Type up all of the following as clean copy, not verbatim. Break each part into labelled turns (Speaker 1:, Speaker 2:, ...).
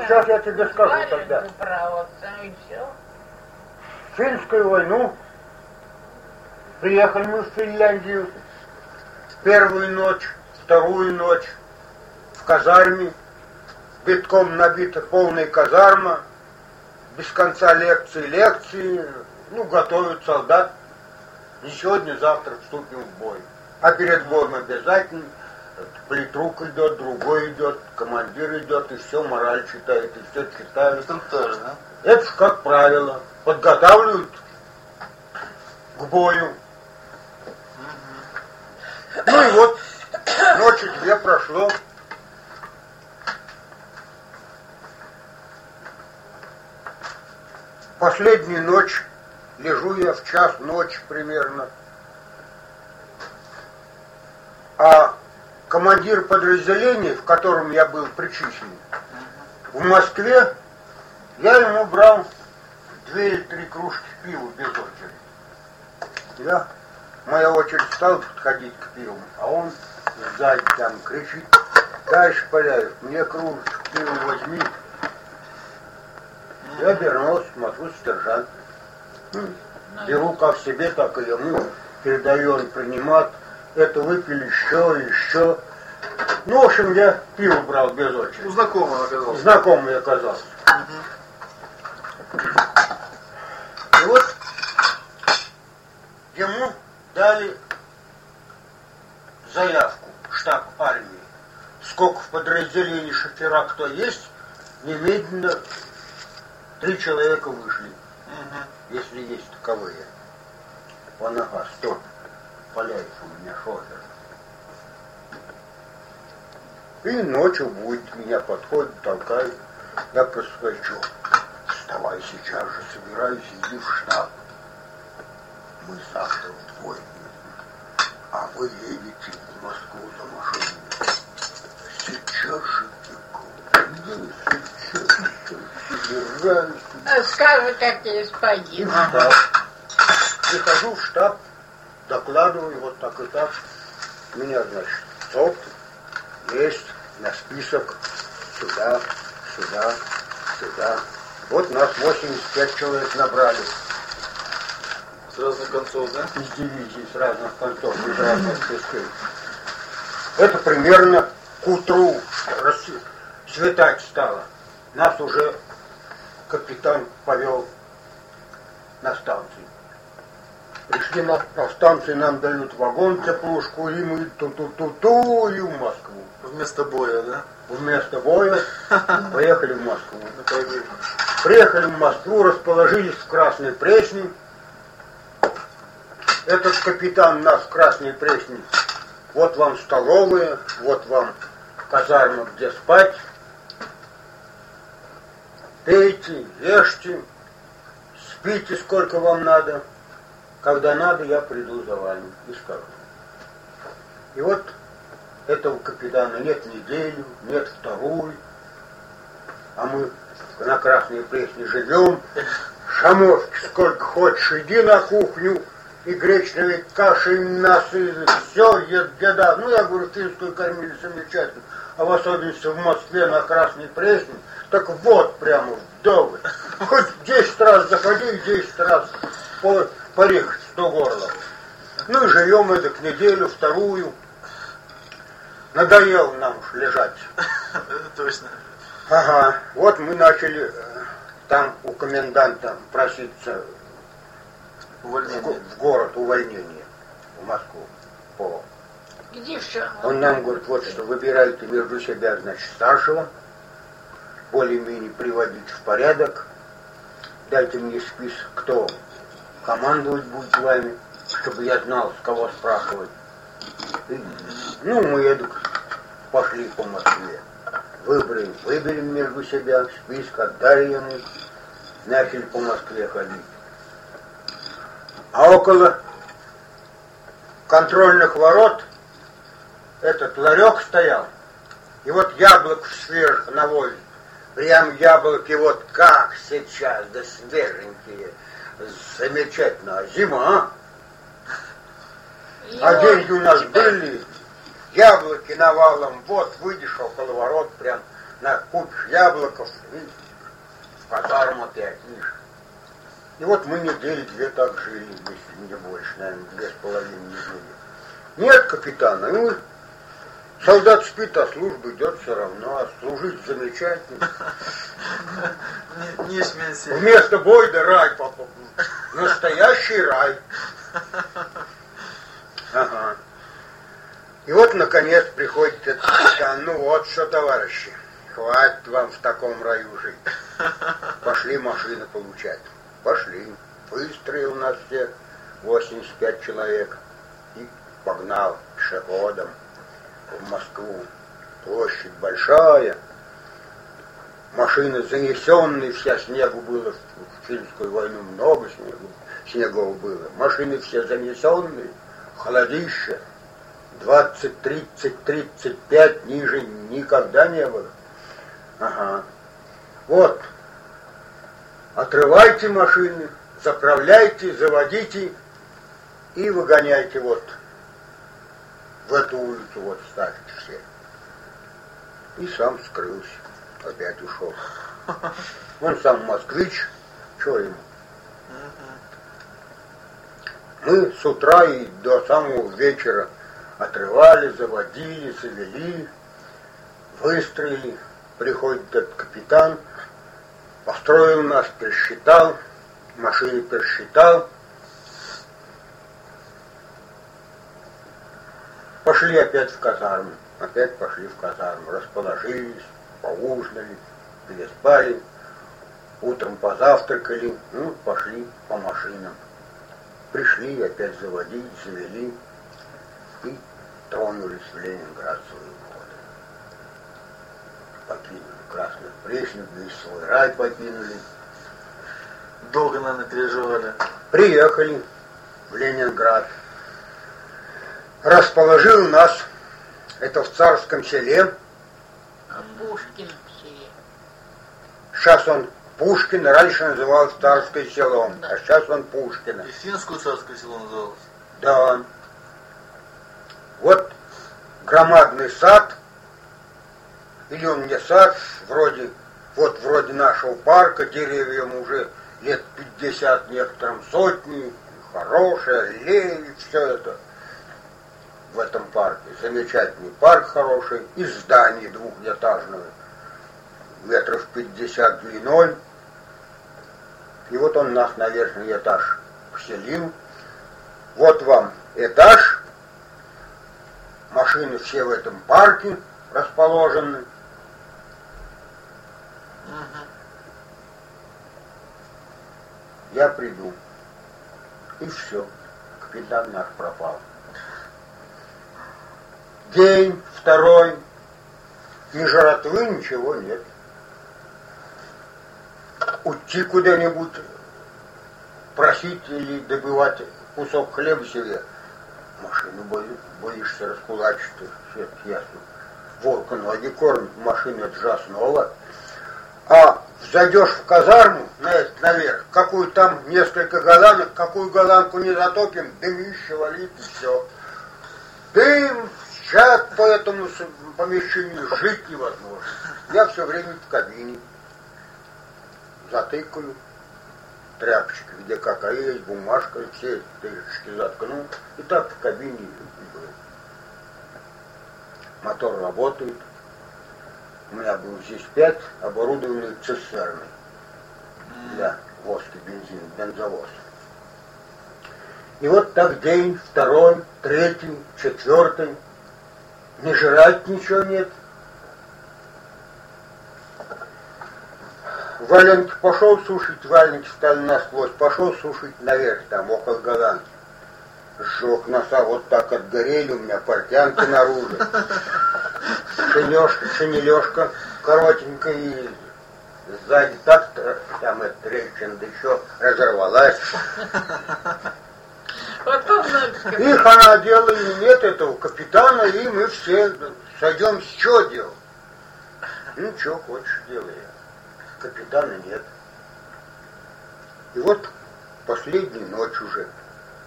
Speaker 1: сейчас я тебе скажу тогда. Финскую войну. Приехали мы в Финляндию. Первую ночь, вторую ночь в казарме. Битком набита полная казарма. Без конца лекции. Ну, готовят солдат. И сегодня-завтра вступим в бой. А перед боем обязательно политрук идет, другой идет, командир идет, и все мораль читает, и все читают.
Speaker 2: Там тоже, да?
Speaker 1: Это ж как правило. Подготавливают к бою. Ну и вот, ночи две прошло. Последнюю ночь, лежу я в час ночи примерно. А командир подразделения, в котором я был причислен, в Москве, я ему брал 2 или 3 кружки пива без очереди. Моя очередь стала подходить к пиву, а он сзади там кричит: «Товарищ Поляев, мне кружечку пива возьми». Я обернулся, смотрю, сержант. Беру как себе, так и ему, передаю, он принимает. Это выпили еще. Ну, в общем, я пиво брал без очереди.
Speaker 2: Ну, знакомый оказался.
Speaker 1: Знакомый оказался. И вот ему дали заявку в штаб армии. Сколько в подразделении шофера кто есть, немедленно 3 человека вышли. Если есть таковые. Вон, ага, стоп. Поляев у меня шофер. И ночью будет, меня подходит, толкает. Я просто скажу: вставай сейчас же, собираюсь, иди в штаб. Мы завтра вдвоем едем, а вы едете в Москву за машиной. Сейчас же собираюсь.
Speaker 3: Скажи, как господин.
Speaker 1: Прихожу в штаб, докладываю, вот так и так. Меня, значит, ЦОП есть на список сюда. Вот нас 85 человек набрали.
Speaker 2: С разных концов, да?
Speaker 1: Из дивизии, с разных концов, из разных частей. Это примерно к утру светать стало. Нас уже капитан повел на станцию. Пришли на станцию, нам дают вагон, теплушку, и мы ту-ту-ту-ту, и в Москву.
Speaker 2: Вместо боя, да?
Speaker 1: Вместо боя поехали в Москву. Приехали в Москву, расположились в Красной Пресне. Этот капитан нас в Красной Пресне: вот вам столовая, вот вам казарма, где спать. Пейте, ешьте, спите сколько вам надо. Когда надо, я приду за вами и скажу. И вот этого капитана нет неделю, нет вторую, а мы на Красной Пресне живем. Шамовки сколько хочешь, иди на кухню, и гречневой каши, и мясо, все, еда. Ну, я говорю, финскую кормили замечательно, а в особенности в Москве на Красной Пресне, так вот прямо вдоволь. Хоть 10 раз заходи, и 10 раз порехать до горла. Ну и живем это к неделю, вторую. Надоело нам уж лежать.
Speaker 2: Это точно.
Speaker 1: Ага, вот мы начали там у коменданта проситься в город увольнение, в Москву.
Speaker 3: Где все?
Speaker 1: Он нам говорит: вот что, выбирайте между себя, значит, старшего, более-менее приводить в порядок, дайте мне список, кто командовать будет вами, чтобы я знал, с кого спрашивать. И, ну, мы пошли по Москве. Выберем между себя список, отдали ему, начали по Москве ходить. А около контрольных ворот этот ларек стоял, и вот яблок свежих навозит. Прям яблоки вот как сейчас, да свеженькие. Замечательно. А зима, а деньги у нас были, яблоки навалом, вот выйдешь около ворот, прям накупишь яблоков и в казарму опять, видишь. И вот мы недели две так жили, если не больше, наверное, 2,5 недели. Нет капитана, ну, солдат спит, а служба идет все равно, а служить замечательно.
Speaker 2: Не смейся.
Speaker 1: Вместо Бойда рай, папа. Настоящий рай. Ага. И вот, наконец, приходит этот капитан. Ну вот что, товарищи, хватит вам в таком раю жить. Пошли машины получать. Пошли. Выстроил нас всех, 85 человек. И погнал пешеходом в Москву. Площадь большая. Машины занесенные, вся снегу было. В Финскую войну много снегов было. Машины все занесенные. Холодище. 20, 30, 35, ниже никогда не было. Ага. Вот. Отрывайте машины, заправляйте, заводите и выгоняйте вот в эту улицу, вот ставьте все. И сам скрылся. Опять ушел. Он сам москвич, что ему? Мы с утра и до самого вечера отрывали, заводили, завели, выстроили. Приходит этот капитан, построил нас, пересчитал, машины пересчитал. Пошли опять в казарму. Опять пошли в казарму. Расположились, поужинали, переспали, утром позавтракали, ну, пошли по машинам. Пришли, опять заводить, завели и тронулись в Ленинград свои годы. Покинули Красную Пресну, весь свой рай покинули.
Speaker 2: Долго, наверное, переживали.
Speaker 1: Приехали в Ленинград. Расположил нас, это в Царском селе.
Speaker 3: А Пушкин все.
Speaker 1: Сейчас он Пушкин, раньше называлось Царское село,
Speaker 3: Да.
Speaker 1: а сейчас он Пушкина.
Speaker 2: И Финскую царское село называлось.
Speaker 1: Да. Вот громадный сад, или он не сад, вроде, вот вроде нашего парка, деревьям уже лет 50, некоторым сотни, хорошие, аллеи, все это в этом парке. Замечательный парк хороший, и здание двухэтажное, метров 50 длиной. И вот он нас на верхний этаж вселил. Вот вам этаж. Машины все в этом парке расположены. Я приду. И все. Капитан наш пропал. День, второй. Ни жратвы, ничего нет. Уйти куда-нибудь, просить или добывать кусок хлеба себе. Машину боишься раскулачить, все это ясно. Волка ноги кормит, машина это же основа. А зайдешь в казарму, наверх, какую там несколько голландок, какую голландку не затопим, дымище валит и все. Дым, чад по этому помещению, жить невозможно. Я все время в кабине. Затыкаю тряпочки, где какая есть, бумажка, все тряпочки заткнул. И так в кабине был. Мотор работает. У меня был здесь 5 оборудованных цистерны для воски бензина, бензовоз. И вот так день, второй, третий, четвертый. Не жрать ничего нет. Валенки пошел сушить, валенки стали насквозь, пошел сушить наверх, там, около голландки. Сжег носа, вот так отгорели у меня портянки наружу. Шинележка коротенькая, и сзади так, там эта трещина, да еще разорвалась. Их она делала, и нет этого капитана, и мы все сойдемся, что делать? Ну, что хочешь, делай. Капитана нет. И вот последнюю ночь уже,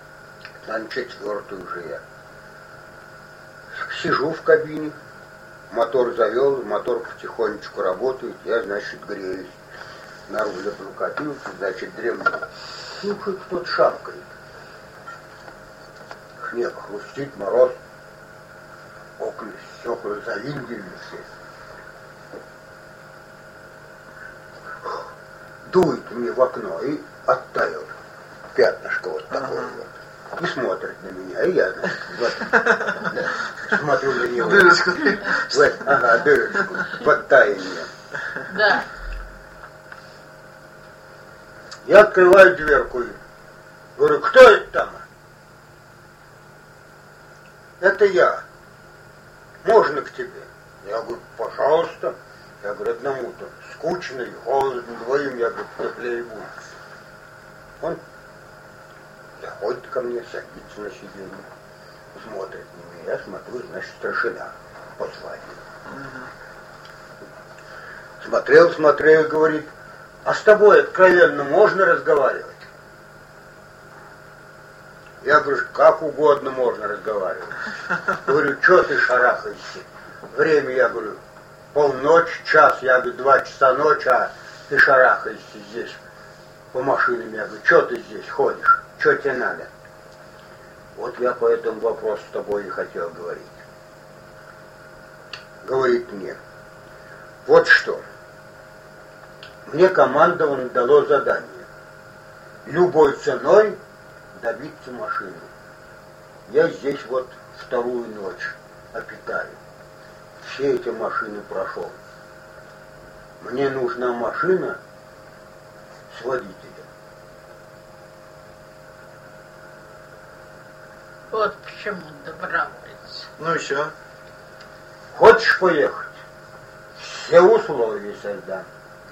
Speaker 1: на четвертую уже я сижу в кабине, мотор завел, мотор потихонечку работает, я, значит, греюсь. На руль облокотился, значит, дремлю. Слушай, кто-то шапкает. Снег хрустит, мороз. Окна, стекла завинделись все. Дует мне в окно и оттаял. Пятнышко вот такое вот. И смотрит на меня. И я, значит, вот, смотрю на него.
Speaker 2: Дырочку.
Speaker 1: Ага, дырочку. Под таяние.
Speaker 3: Да.
Speaker 1: Я открываю дверку и говорю, кто это там? Это я. Можно к тебе? Я говорю, пожалуйста. Я говорю, одному-то скучно и холодно, двоим, я говорю, теплее будет. Он заходит ко мне, садится на сиденье, смотрит на меня, я смотрю, значит, старшина по званию. Смотрел, говорит, а с тобой откровенно можно разговаривать? Я говорю, как угодно можно разговаривать. Говорю, что ты шарахаешься? Время, я говорю, полночь, час, я говорю, 2 часа ночи, а ты шарахаешься здесь по машинам. Я говорю, что ты здесь ходишь? Что тебе надо? Вот я по этому вопросу с тобой и хотел говорить. Говорит мне, вот что. Мне командование дало задание. Любой ценой добиться машины. Я здесь вот 2-ю ночь обитаю. Все эти машины прошел. Мне нужна машина с водителем.
Speaker 3: Вот почему добровольцы.
Speaker 2: Ну еще.
Speaker 1: Хочешь поехать? Все условия создам.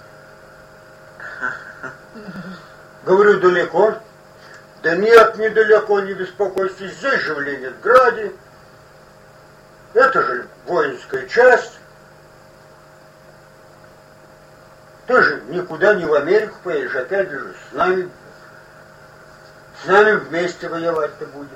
Speaker 1: Говорю, далеко? Да нет, недалеко, не беспокойся, здесь же в Ленинграде. Это же воинская часть. Ты же никуда не в Америку поедешь, опять же, с нами вместе воевать-то будем.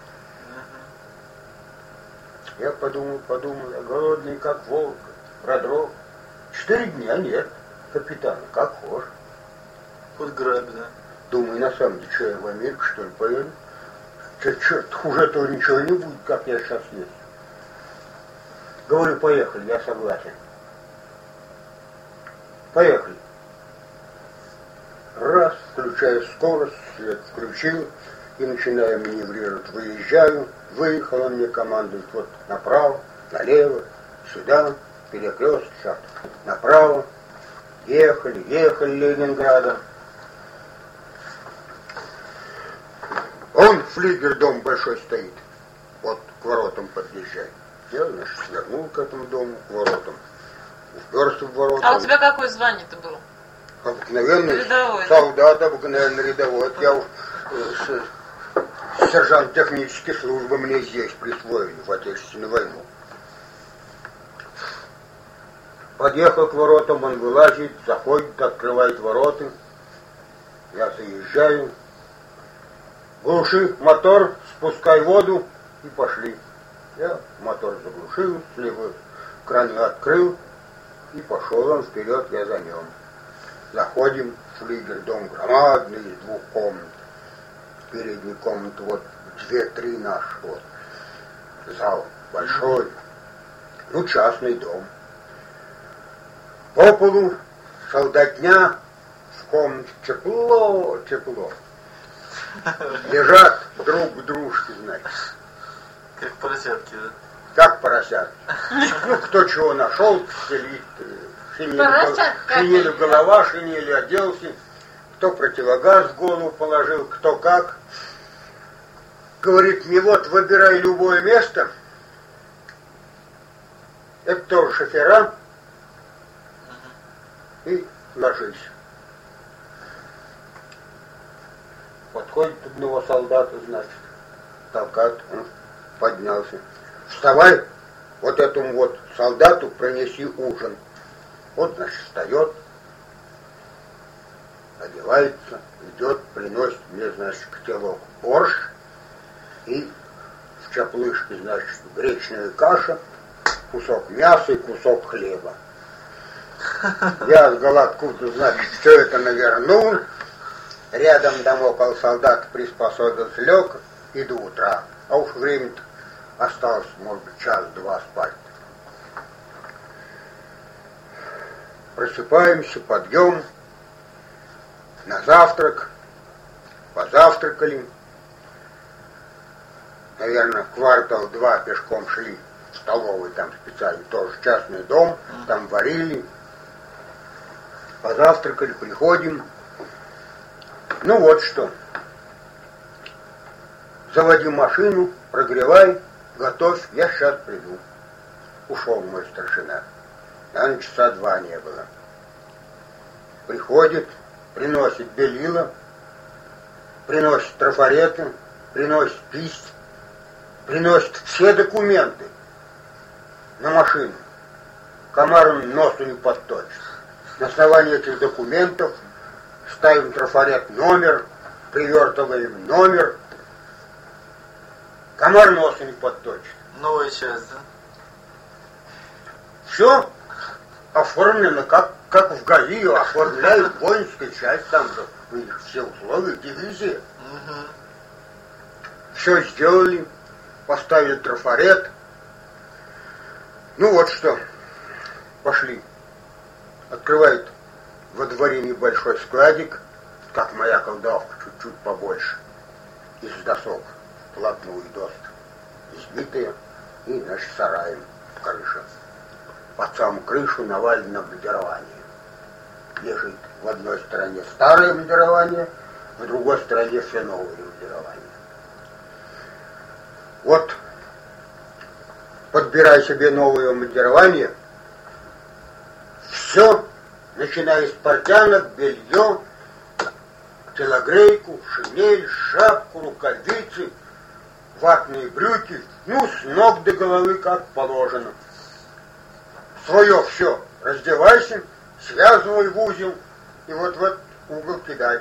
Speaker 1: Я подумал, я голодный, как волк, продрог. 4 дня нет, капитан, как хошь.
Speaker 2: Хоть грабь, да.
Speaker 1: Думаю, на самом деле, что я в Америку, что ли, поеду? Черт, хуже этого ничего не будет, как я сейчас есть. Говорю, поехали, я согласен. Поехали. Раз, включаю скорость, свет включил, и начинаю маневрировать. Выезжаю, выехал, он мне командует, вот направо, налево, сюда, перекресток, сейчас направо. Ехали Ленинградом. Он, флигель-дом большой стоит, вот к воротам подъезжает. Я, значит, свернул к этому дому, к воротам. Уперся в ворота.
Speaker 4: А у тебя какое звание-то было?
Speaker 1: Обыкновенный
Speaker 4: Рядовой,
Speaker 1: солдат, обыкновенный рядовой. Это я уж сержант технической службы мне здесь присвоили в Отечественную войну. Подъехал к воротам, он вылазит, заходит, открывает ворота. Я заезжаю. Глуши мотор, спускай воду и пошли. Я мотор заглушил, слева краны открыл и пошел он вперед, я за ним. Заходим, флигель, дом громадный, из 2 комнат. Передней комнаты вот 2-3 наших, вот. Зал большой, ну частный дом. По полу солдатня, в комнате тепло. Лежат друг к дружке, значит.
Speaker 2: Как поросятки, да?
Speaker 1: Как поросят. Ну, кто чего нашел, стелит, шинелью голова, шинелью оделся, кто противогаз в голову положил, кто как. Говорит мне, вот, выбирай любое место. Это тоже шофера. И ложись. Подходит одного солдата, значит, толкает, он поднялся. Вставай, вот этому вот солдату принеси ужин. Вот, значит, встает, одевается, идет, приносит мне, значит, котелок борщ и в чаплышке, значит, гречневая каша кусок мяса и кусок хлеба. Я с голодку-то, значит, все это навернул. Рядом там около солдат приспособился, лег и до утра. А уж время-то осталось, может быть, час-два спать. Просыпаемся, подъем, на завтрак, позавтракали. Наверное, квартал-два пешком шли в столовой, там специально тоже частный дом, там варили. Позавтракали, приходим. Ну вот что. Заводи машину, прогревай, готовь, я сейчас приду. Ушел мой старшина. Наверное, часа два не было. Приходит, приносит белила, приносит трафареты, приносит кисть, приносит все документы на машину. Комар носу не подточит. На основании этих документов ставим трафарет номер, привертываем номер. Комар носу не подточит.
Speaker 2: Новая часть, да?
Speaker 1: Все оформлено, как в ГАИ оформляют воинскую часть, там же у них все условия, дивизии. Все сделали, поставили трафарет. Ну вот что, пошли. Открывает во дворе небольшой складик, как моя колдовка, чуть-чуть побольше, из досок, вплотную доски, избитые, и наш сараем крыша. Под саму крышу навалено обмундирование. Лежит в одной стороне старое обмундирование, в другой стороне все новое обмундирование. Вот, подбирай себе новое обмундирование, все, начиная с портянок, белье, телогрейку, шинель, шапку, рукавицы, ватные брюки, ну, с ног до головы, как положено. Свое все, раздевайся, связывай в узел, и вот в этот угол кидай.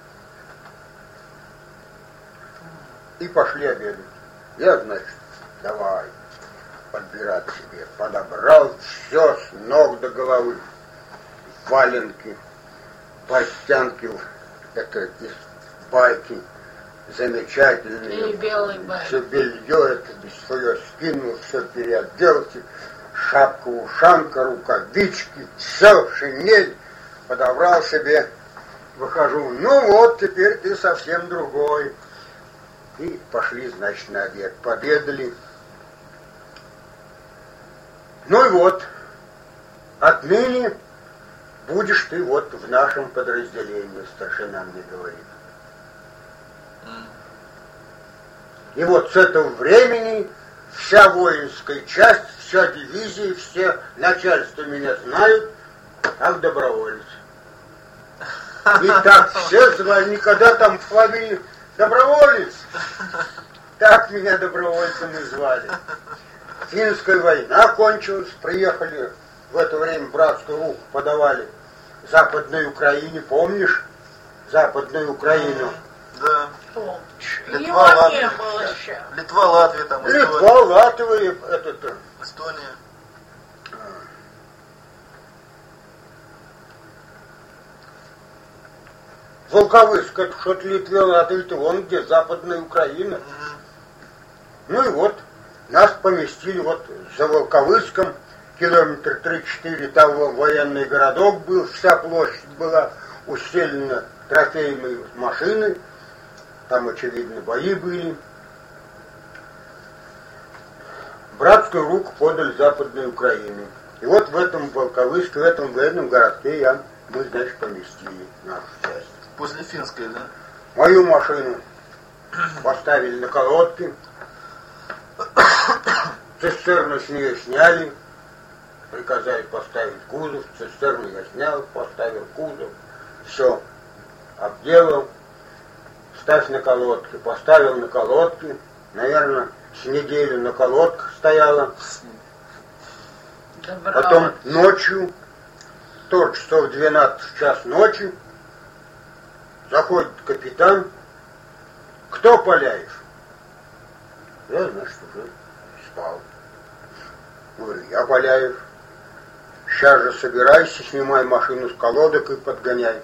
Speaker 1: И пошли обедать. Я, значит, давай подбирать себе. Подобрал все с ног до головы. Валенки, портянки, это из байки замечательные.
Speaker 3: И белый байк.
Speaker 1: Все белье это свое скинул, все переоделся. Шапка, ушанка, рукавички, все, шинель. Подобрал себе, выхожу. Ну вот, теперь ты совсем другой. И пошли, значит, на обед. Пообедали. Ну и вот, отныне будешь ты вот в нашем подразделении, старшина мне говорит. И вот с этого времени вся воинская часть, вся дивизия, все начальство меня знают, как доброволец. И так все звали, никогда там фамилию доброволец. Так меня добровольцем и звали. Финская война кончилась, приехали в это время братскую руку подавали Западной Украине, помнишь? Западную Украину.
Speaker 2: Да.
Speaker 3: Помнишь.
Speaker 2: Литва,
Speaker 3: Его не
Speaker 2: Латвия.
Speaker 3: было еще.
Speaker 2: Литва, Латвия, там,
Speaker 1: Литва,
Speaker 2: Эстония.
Speaker 1: Латвия, это.
Speaker 2: Эстония.
Speaker 1: Волковыск, это что-то Литве, Латвия, вон где Западная Украина. Ну и вот, нас поместили вот за Волковыском, километр 3-4, там военный городок был, вся площадь была усилена трофейной машины, там, очевидно, бои были. Братскую руку подали Западной Украине. И вот в этом Волковыске, в этом военном городке мы, значит, поместили нашу часть.
Speaker 2: После финской, да?
Speaker 1: Мою машину поставили на колодки, цистерну с нее сняли, приказали поставить кузов, цистерну я снял, поставил кузов, все, обделал, ставь на колодки, поставил на колодки, наверное, с неделю на колодках стояла, потом ночью, тоже часов 12 час ночи, заходит капитан, кто Поляев? Я, значит, уже спал. Говорю, я Боляев. Сейчас же собирайся, снимай машину с колодок и подгоняй.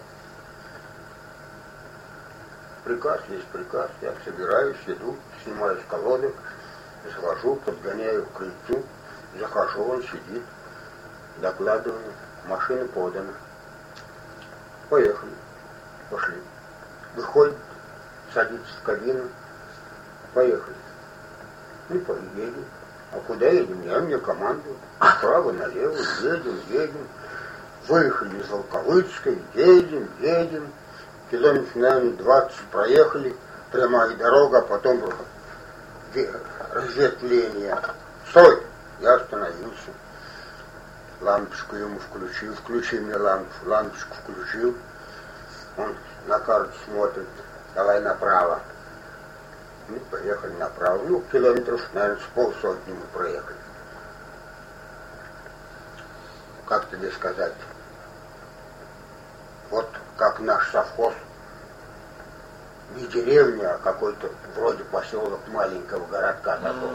Speaker 1: Приказ есть приказ. Я собираюсь, иду, снимаю с колодок, завожу, подгоняю к крыльцу, захожу, он сидит, докладываю, машина подана. Поехали, пошли. Выходит, садится в кабину, поехали. И поедем. А куда едем? Я мне командую. Справа, налево, едем. Выехали из Волковыцкой, едем. Километров, наверное, 20 проехали, прямая дорога, а потом разветвление. Стой! Я остановился. Лампочку ему включил, включи мне лампочку включил. Он на карту смотрит, давай направо. Мы поехали направо. Ну, километров, наверное, с полсотни мы проехали. Как тебе сказать? Вот как наш совхоз. Не деревня, а какой-то вроде поселок маленького городка такого.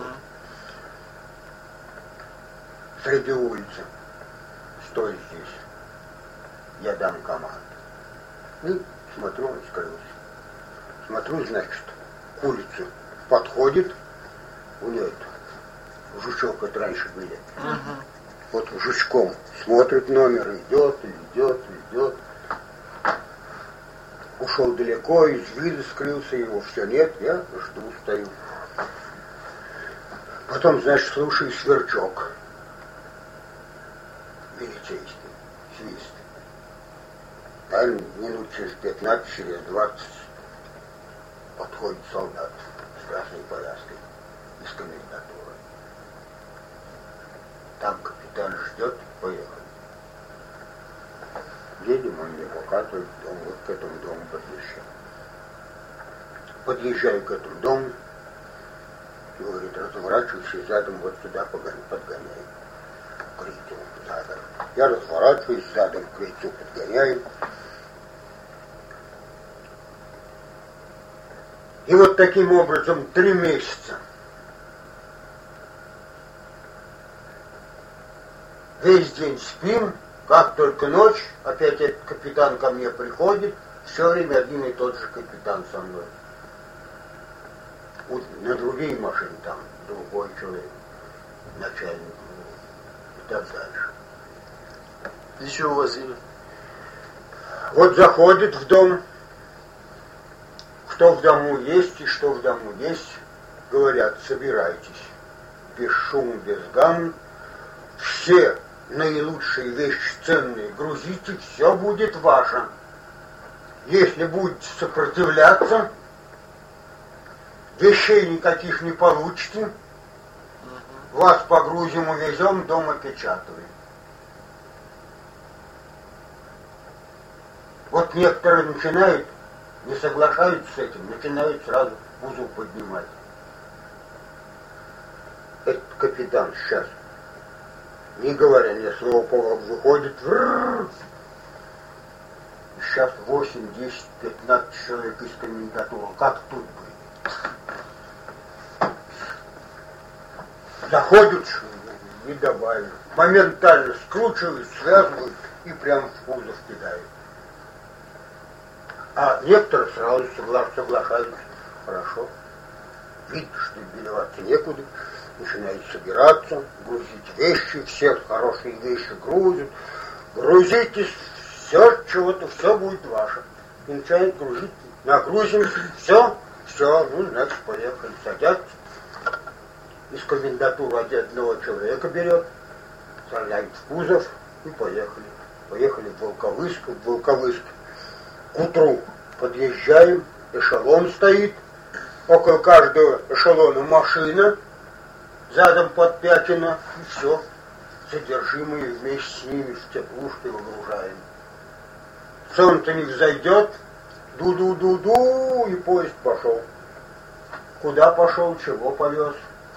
Speaker 1: Среди улицы. Стой здесь. Я дам команду. И смотрю, он скрылся. Смотрю, значит, к улице подходит. У него это, жучок это раньше были. Вот жучком смотрит номер, идет. Ушел далеко, из вида скрылся, его все нет, я жду, стою. Потом, значит, слушаю сверчок. Милицейский, свист. Наверное, минут через 15, через 20 подходит солдат с красной повязкой из комендатуры. Там капитан ждет, поехали. Едем, он мне показывает дом, вот к этому дому подъезжаю. Подъезжаю к этому дому, и говорит, разворачивайся задом, вот сюда подгоняй. К крыльцу задом. Я разворачиваюсь задом, к крыльцу подгоняю. И вот таким образом 3 месяца. Весь день спим. Как только ночь, опять этот капитан ко мне приходит, все время один и тот же капитан со мной. Вот на другие машины там другой человек, начальник, и так дальше.
Speaker 2: Еще увозили.
Speaker 1: Вот заходит в дом, кто в дому есть и что в дому есть, говорят, собирайтесь, без шума, без гамма, все наилучшие вещи ценные грузите, все будет ваше. Если будете сопротивляться, вещей никаких не получите, вас погрузим, увезем, дом опечатываем. Вот некоторые начинают, не соглашаются с этим, начинают сразу узел поднимать. Этот капитан сейчас, не говоря ни слова, выходит, сейчас 8, 10, 15 человек из комендатуры. Как тут будет? Заходят и добавили. Моментально скручивают, связывают и прямо в кузов кидают. А некоторые сразу соглашаются. Хорошо. Видно, что белеваться некуда. Начинают собираться, грузить вещи, все хорошие вещи грузят. Грузитесь, все чего-то, все будет ваше. И начинают грузить, нагрузим, все, ну, значит, поехали, садятся. Из комендатуры одного человека берет, сажают в кузов и поехали. Поехали в Волковыск. К утру подъезжаем, эшелон стоит, около каждого эшелона машина, задом подпячено, и все. Содержимое вместе с ними в теплушке выгружаем. Солнце не взойдет, ду-ду-ду-ду, и поезд пошел. Куда пошел, чего повез.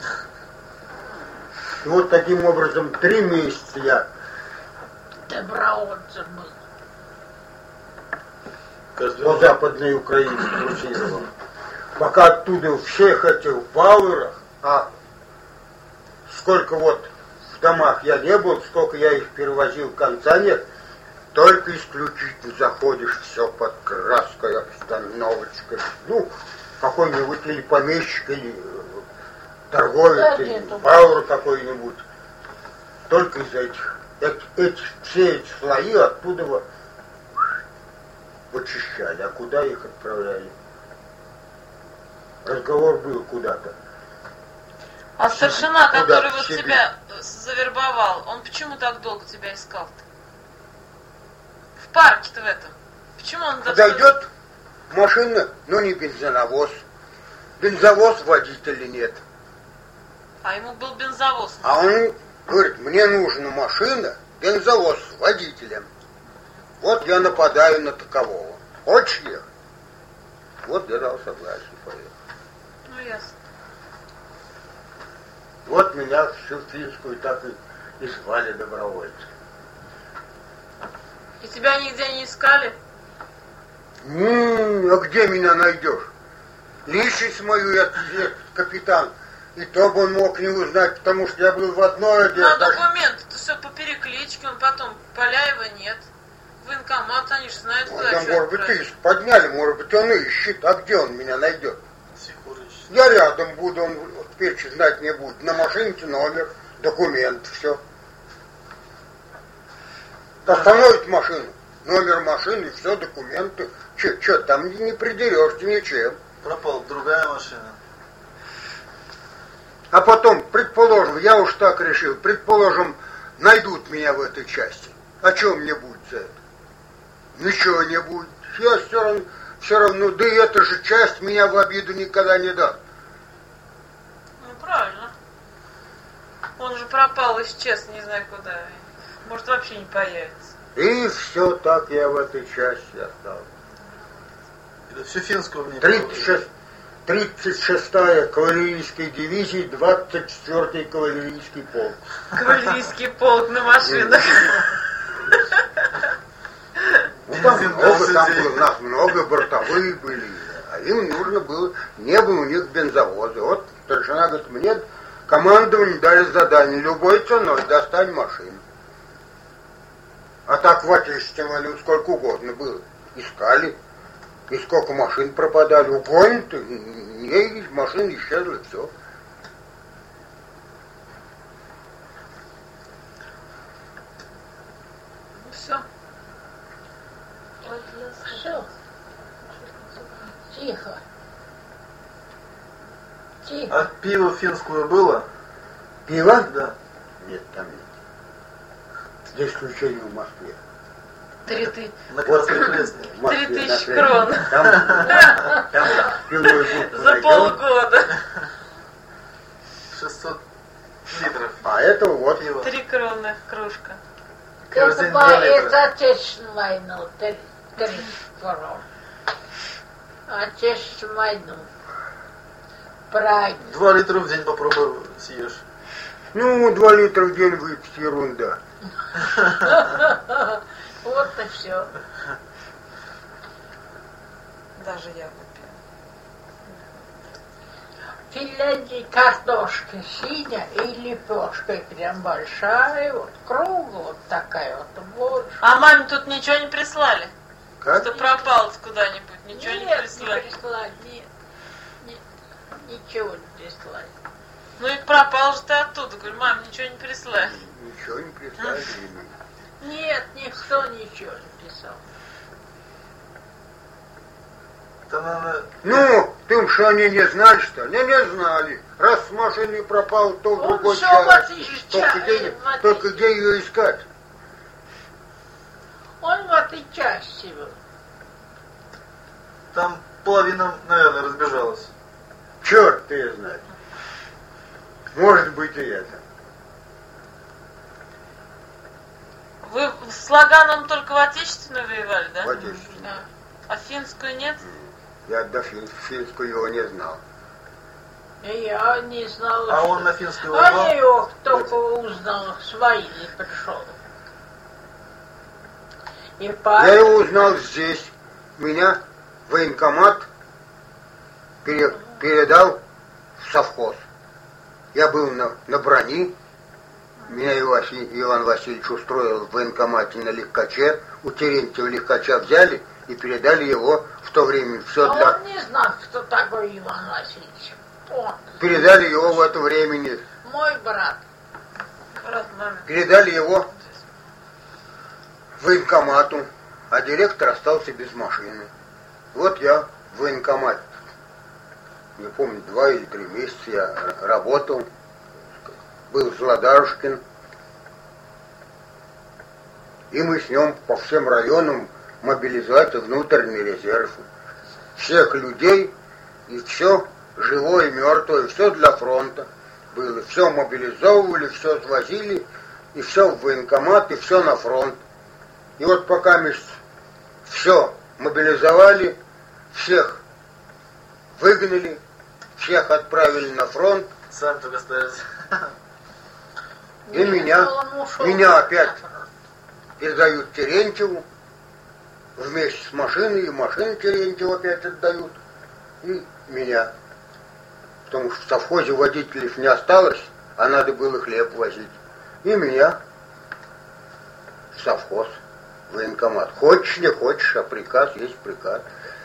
Speaker 1: И вот таким образом 3 месяца я
Speaker 3: добровольцем был.
Speaker 1: по Западной Украине крутировал. Пока оттуда всех этих бауэров, а сколько вот в в домах я не был, сколько я их перевозил, конца нет. Только исключительно заходишь, все под краской, обстановочкой. Ну, какой-нибудь или помещик, или торговец, или бауэр какой-нибудь. Только из этих. Все эти слои оттуда вычищали. А куда их отправляли? Разговор был куда-то.
Speaker 4: А старшина, который вот
Speaker 1: Сибирь.
Speaker 4: тебя завербовал, он почему так долго тебя искал-то? В парке-то в этом. Почему он
Speaker 1: Подойдет машина, но не бензонавоз. Бензовоз водителя нет.
Speaker 4: А ему был бензовоз.
Speaker 1: А он говорит, мне нужна машина, бензовоз с водителем. Вот я нападаю на такового. Хочешь ехать? Вот я дал согласие, поехал.
Speaker 4: Ну, ясно.
Speaker 1: Вот меня всю финскую так и звали добровольцем.
Speaker 4: И тебя нигде не искали?
Speaker 1: А где меня найдешь? Личность мою я капитан. И то бы он мог не узнать, потому что я был в одной одежде.
Speaker 4: Ну, а документы-то все по перекличке, он потом Поляева нет. Военкомат, они же знают, куда
Speaker 1: Да,
Speaker 4: тебя
Speaker 1: может быть,
Speaker 4: отправить.
Speaker 1: иск подняли, может быть, он ищет. А где он меня найдет?
Speaker 2: Сикурыч.
Speaker 1: Я рядом буду, он теперь знать не будет. На машинке номер, документ, все. Остановит машину, номер машины, все, документы. Че, там не придерешься ничем.
Speaker 2: Пропала другая машина.
Speaker 1: А потом, предположим, я уж так решил, предположим, найдут меня в этой части. А что мне будет за это? Ничего не будет. Я все равно, да и эта же часть меня в обиду никогда не даст.
Speaker 4: Ну, правильно. Он же пропал, исчез, не знаю куда. Может, вообще не появится.
Speaker 1: И все так я в этой части остался.
Speaker 2: Это всю финскую мне проводили.
Speaker 1: 36-я кавалерийская дивизия, 24-й кавалерийский полк.
Speaker 4: Кавалерийский полк на машинах.
Speaker 1: Ну, там было, нас много, бортовые были. А им нужно было, не было у них бензовоза. Вот старшина говорит, мне командование дали задание, любой ценой достань машину. А так в Отечественной войне сколько угодно было. Искали. И сколько машин пропадали. Угонят, и машины исчезли, все.
Speaker 4: Все.
Speaker 3: Все. Тихо. Тихо.
Speaker 2: А пиво финское было?
Speaker 1: Пиво?
Speaker 2: Да.
Speaker 1: Нет, там нет. За исключением в Москве.
Speaker 4: 3000.
Speaker 2: На Красноклесне.
Speaker 1: В Москве,
Speaker 4: 3000
Speaker 1: например.
Speaker 4: крон.
Speaker 1: Там пивной будку
Speaker 4: За
Speaker 1: найдем.
Speaker 4: полгода.
Speaker 2: 600 литров.
Speaker 1: А это вот.
Speaker 2: Пиво.
Speaker 4: 3 кроны кружка.
Speaker 3: Это
Speaker 2: Керосин
Speaker 3: по
Speaker 2: 2 литра.
Speaker 3: Отечественную войну, 3 крон. Отечественную войну. Правильно.
Speaker 2: 2 литра в день попробуй съешь.
Speaker 1: Ну, 2 литра в день выпить ерунда.
Speaker 3: Вот и все.
Speaker 4: Даже я выпила.
Speaker 3: В Финляндии картошка синяя и лепешка прям большая, вот круглая, вот такая вот больше.
Speaker 4: А маме тут ничего не прислали?
Speaker 1: Как?
Speaker 4: Что пропал куда-нибудь? Ничего не
Speaker 3: Нет,
Speaker 4: прислали?
Speaker 3: не прислали, нет, ничего не прислали.
Speaker 4: Ну и пропал же ты оттуда. Говорю, мам, ничего не прислали.
Speaker 1: Ничего не представили.
Speaker 3: Нет, никто ничего не писал.
Speaker 2: Там, наверное,
Speaker 1: Ну, ты что, они не знали, что ли? Не знали. Раз с машины пропал, то в
Speaker 3: Он
Speaker 1: другой
Speaker 3: всё
Speaker 1: час.
Speaker 3: в
Speaker 1: Только где ее искать?
Speaker 3: Он в этой части был.
Speaker 2: там половина, наверное, разбежалась.
Speaker 1: Черт ты ее знает. Может быть и это.
Speaker 4: Вы с Лаганом только в Отечественную воевали, да?
Speaker 1: В Отечественную.
Speaker 4: Да. А финскую нет?
Speaker 1: Я до финскую его не знал.
Speaker 3: И я не знала,
Speaker 2: А
Speaker 3: что...
Speaker 2: он на финской
Speaker 3: А
Speaker 2: воевал?
Speaker 3: я его только узнал, с войны пришел. И
Speaker 1: Я
Speaker 3: парень...
Speaker 1: его узнал здесь. Меня военкомат передал в совхоз. Я был на брони, Меня Иван Васильевич устроил в военкомате на легкаче. У Терентьева легкача взяли и передали его в то время все
Speaker 3: Но
Speaker 1: для...
Speaker 3: он не знал, кто такой Иван Васильевич. Он.
Speaker 1: Передали его в это времени.
Speaker 3: Мой брат.
Speaker 4: Брат маме.
Speaker 1: Передали его в военкомату, а директор остался без машины. Вот я в военкомате, не помню, 2 или 3 месяца я работал, был Злодарушкин, и мы с ним по всем районам мобилизовать внутренний резерв. Всех людей и все живое и мертвое, все для фронта было. Все мобилизовывали, все свозили, и все в военкомат, и все на фронт. И вот пока мы все мобилизовали, всех выгнали, всех отправили на фронт.
Speaker 2: Сами только остались.
Speaker 1: И меня опять передают Терентьеву вместе с машиной, и машину Терентьеву опять отдают, и меня. Потому что в совхозе водителей не осталось, а надо было хлеб возить. И меня в совхоз, в военкомат. Хочешь, не хочешь, а приказ есть приказ.